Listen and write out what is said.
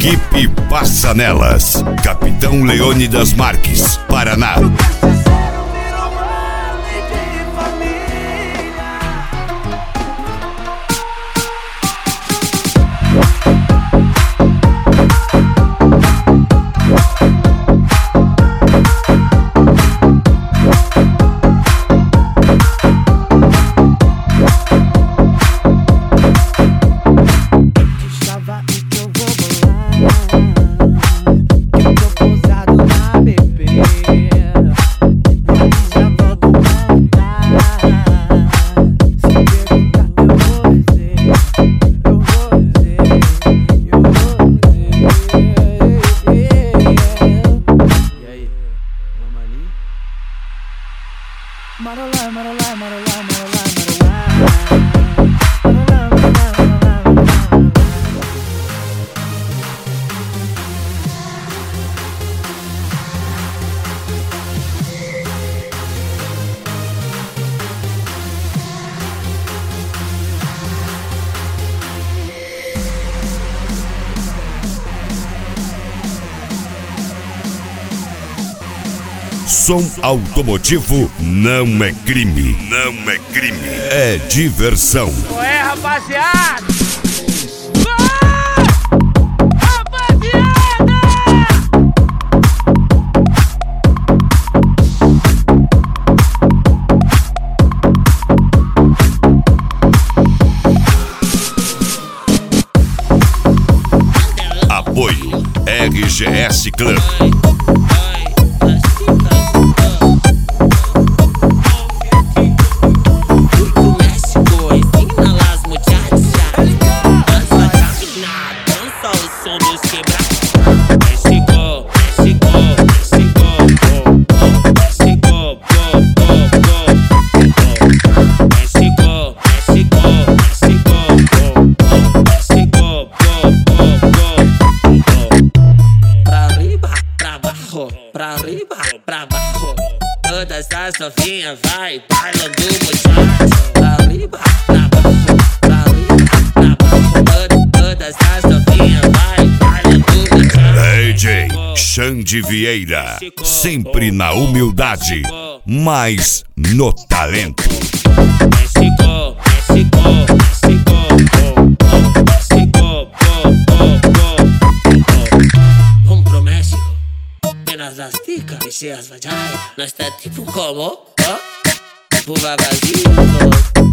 Equipe Passanelas, Capitão Leônidas Marques, Paraná. Som automotivo não é crime. Não é crime. É diversão. Ué, rapaziada! Apoio RGS Club. Pra arriba, pra baixo, todas as novinhas vai bailando muchacho. Pra arriba, pra baixo, pra arriba, pra baixo, todas as novinhas vai bailando muchacho. DJ Xande Vieira, sempre na humildade, mas no talento. México, México, México, México, vamos pro México. Nas las ticas, deseas vayar, no está tipo como, tipo vagazinho.